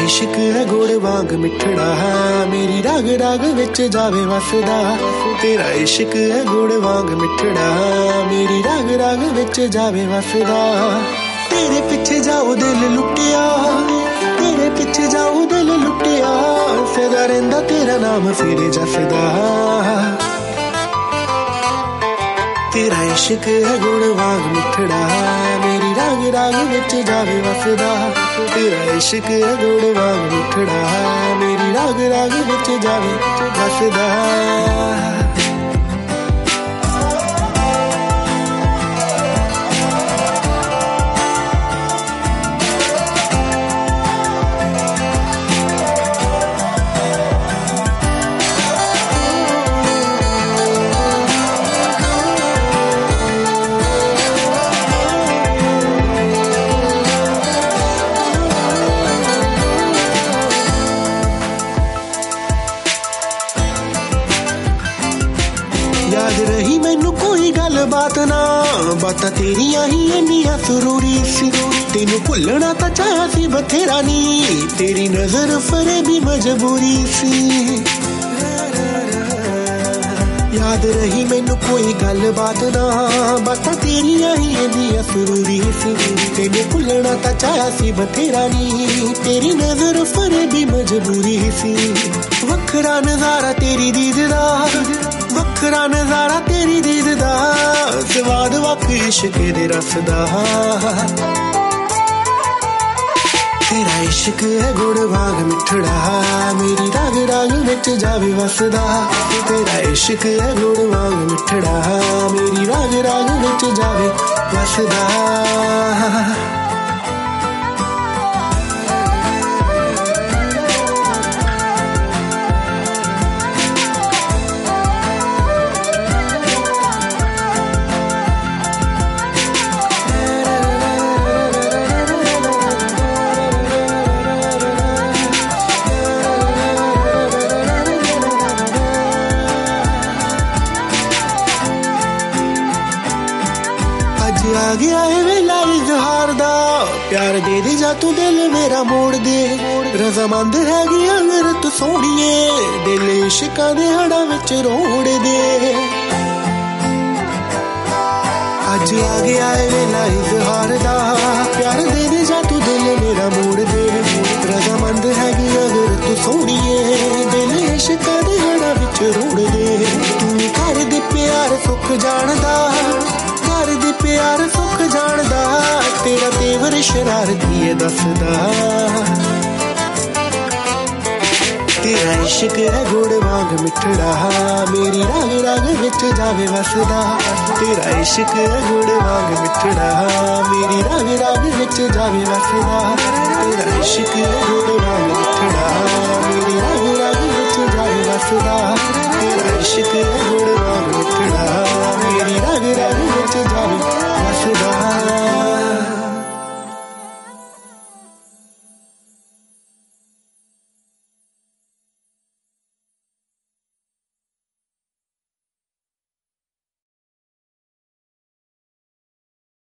इश्क है गुड़ वांग मिठड़ा, मेरी राग राग विच जावे वसदा। तेरा इश्क है गुड़ वांग मिठड़ा, मेरी राग राग विच जावे वसदा। तेरे पिछे जाओ दिल लुटिया, तेरे पिछे जाओ दिल लुटिया, सदा रहिंदा तेरा नाम फिर जसदा। तेरा इश्क है गुड़ वांग मिठड़ा, मेरी राग राग विच जावे वसदा। तेरा इश्क है गुड़ वांग मिठड़ा, मेरी राग राग विच जावे वसदा। याद रही मैनू कोई गल बात ना, बातां तेरियां ही इन्नियां जरूरी सी। तेनू भुलना तां चाहा सी बथेरा नी, तेरी नजर फरे भी मजबूरी सी। याद रही मैनू कोई गल बात ना, बातां तेरियां ही इन्नियां जरूरी सी। तेनू भुलना तां चाहा सी बथेरा नी, तेरी नजर फरे भी मजबूरी सी। वखरा नजारा तेरी दीद दा, वखरा नजारा तेरी दीद दा, स्वाद वख इश्क दे रस दा। तेरा इश्क है गुड़ वांग मिठड़ा, मेरी राग राग विच जावे वसदा। तेरा इश्क है गुड़ वांग मिठड़ा, मेरी राग राग विच जावे वसदा। आ गया है वेला इजहार दा, प्यार दे दे जा तू दिल मेरा मोड़ दे। रजामंद हैगी अगर तू सोहणीए, दिल इश्कां दे हड़ा विच रोड़ दे। अज आ गया है वेला इजहार दा, प्यार दे दे जा तू दिल मेरा मोड़ दे। रजामंद हैगी अगर तू सोहणीए, दिल इश्कां दे हड़ा विच रोड़ दे। तू कर दे प्यार सुख जानदा, कर दे प्यार सुख जानदा, तेरा तेवर शरारती है दसदा। तेरा इश्क है गुड़ वांग मिठड़ा, मेरी राग राग विच जावे वसदा। तेरा इश्क है गुड़ वांग मिठड़ा, मेरी राग राग विच जावे वसदा। तेरा इश्क है गुड़ वांग मिठड़ा, मेरी राग राग विच जावे वसदा। तेरा इश्क है गुड़ वांग मिठड़ा, मेरी